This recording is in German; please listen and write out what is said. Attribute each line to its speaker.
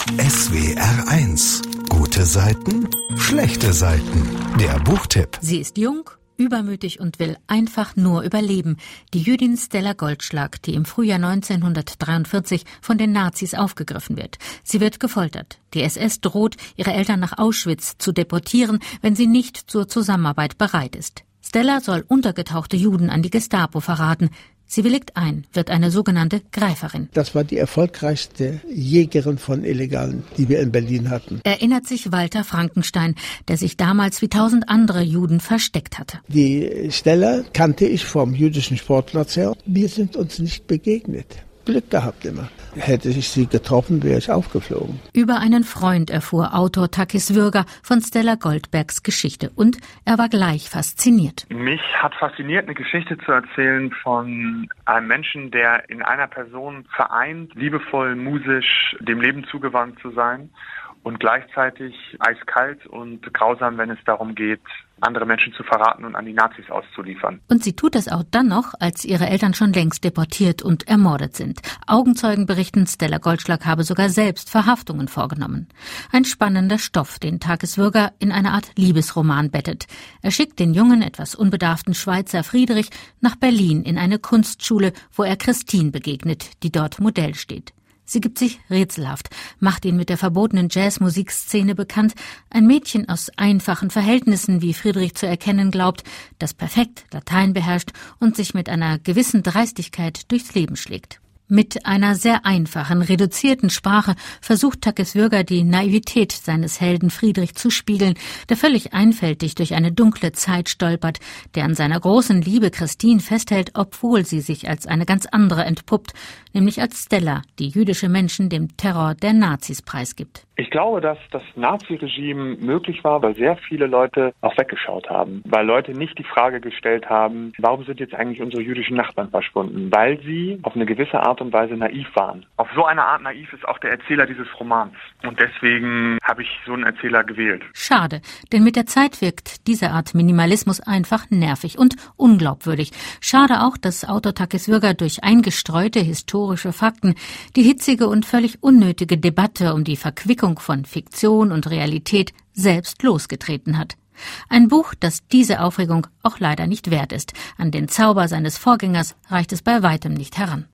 Speaker 1: SWR1. Gute Seiten, schlechte Seiten. Der Buchtipp.
Speaker 2: Sie ist jung, übermütig und will einfach nur überleben. Die Jüdin Stella Goldschlag, die im Frühjahr 1943 von den Nazis aufgegriffen wird. Sie wird gefoltert. Die SS droht, ihre Eltern nach Auschwitz zu deportieren, wenn sie nicht zur Zusammenarbeit bereit ist. Stella soll untergetauchte Juden an die Gestapo verraten. Sie willigt ein, wird eine sogenannte Greiferin.
Speaker 3: Das war die erfolgreichste Jägerin von Illegalen, die wir in Berlin hatten.
Speaker 2: Erinnert sich Walter Frankenstein, der sich damals wie 1000 andere Juden versteckt hatte.
Speaker 3: Die Stella kannte ich vom jüdischen Sportplatz her. Wir sind uns nicht begegnet. Glück gehabt immer. Hätte ich sie getroffen, wäre ich aufgeflogen.
Speaker 2: Über einen Freund erfuhr Autor Takis Würger von Stella Goldbergs Geschichte und er war gleich fasziniert.
Speaker 4: Mich hat fasziniert, eine Geschichte zu erzählen von einem Menschen, der in einer Person vereint, liebevoll, musisch, dem Leben zugewandt zu sein und gleichzeitig eiskalt und grausam, wenn es darum geht, andere Menschen zu verraten und an die Nazis auszuliefern.
Speaker 2: Und sie tut das auch dann noch, als ihre Eltern schon längst deportiert und ermordet sind. Augenzeugen berichten, Stella Goldschlag habe sogar selbst Verhaftungen vorgenommen. Ein spannender Stoff, den Takis Würger in eine Art Liebesroman bettet. Er schickt den jungen, etwas unbedarften Schweizer Friedrich nach Berlin in eine Kunstschule, wo er Christine begegnet, die dort Modell steht. Sie gibt sich rätselhaft, macht ihn mit der verbotenen Jazzmusikszene bekannt, ein Mädchen aus einfachen Verhältnissen, wie Friedrich zu erkennen glaubt, das perfekt Latein beherrscht und sich mit einer gewissen Dreistigkeit durchs Leben schlägt. Mit einer sehr einfachen, reduzierten Sprache versucht Takis Würger die Naivität seines Helden Friedrich zu spiegeln, der völlig einfältig durch eine dunkle Zeit stolpert, der an seiner großen Liebe Christine festhält, obwohl sie sich als eine ganz andere entpuppt, nämlich als Stella, die jüdische Menschen dem Terror der Nazis preisgibt.
Speaker 4: Ich glaube, dass das Naziregime möglich war, weil sehr viele Leute auch weggeschaut haben. Weil Leute nicht die Frage gestellt haben, warum sind jetzt eigentlich unsere jüdischen Nachbarn verschwunden? Weil sie auf eine gewisse Art und Weise naiv waren. Auf so eine Art naiv ist auch der Erzähler dieses Romans. Und deswegen habe ich so einen Erzähler gewählt.
Speaker 2: Schade, denn mit der Zeit wirkt diese Art Minimalismus einfach nervig und unglaubwürdig. Schade auch, dass Autor Takis Würger durch eingestreute historische Fakten die hitzige und völlig unnötige Debatte um die Verquickung von Fiktion und Realität selbst losgetreten hat. Ein Buch, das diese Aufregung auch leider nicht wert ist. An den Zauber seines Vorgängers reicht es bei weitem nicht heran.